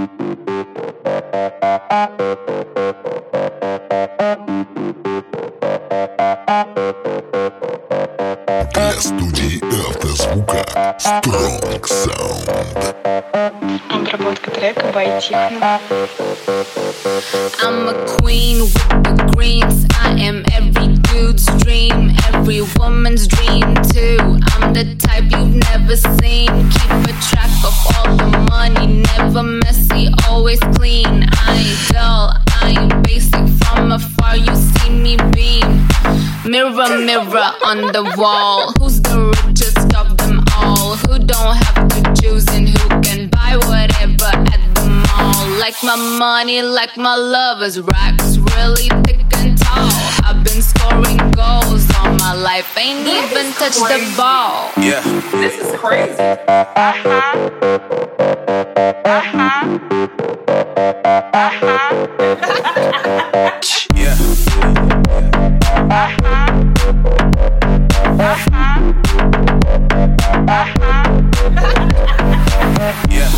Для студии автозвука Strong Sound. Обработка трека by Техно. I'm a queen with the greens. I am every dude's dream, every woman's dream too. I'm the type you've never seen. Keep a track of all the money, never messy, always clean. I ain't dull, I ain't basic. From afar you see me beam. Mirror, mirror on the wall, who's the richest of them all? Who don't have to choose and who can buy whatever at the mall? Like my money, like my lovers, racks really thick and tall. I've been scoring goals all my life, ain't even touched the ball. Yeah, This is crazy. yeah. Yeah.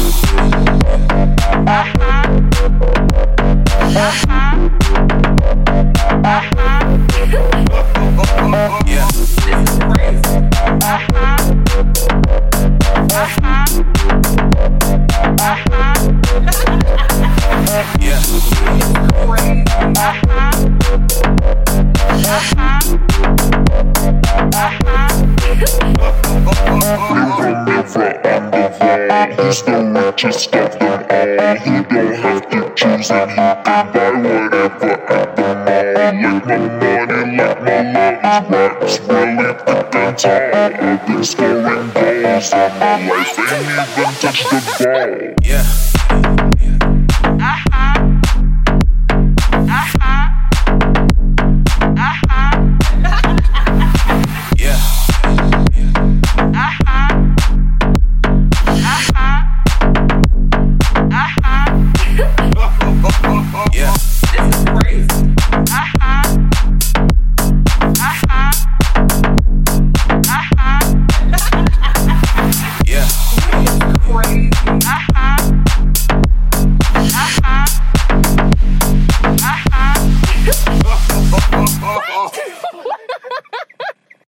Yeah. Who's the richest of them all? Who don't have to choose and who can buy whatever at the mall? Like my money, like my love is racks really thick and tall. I've been scoring goals all my life, ain't even touched the ball. Yeah.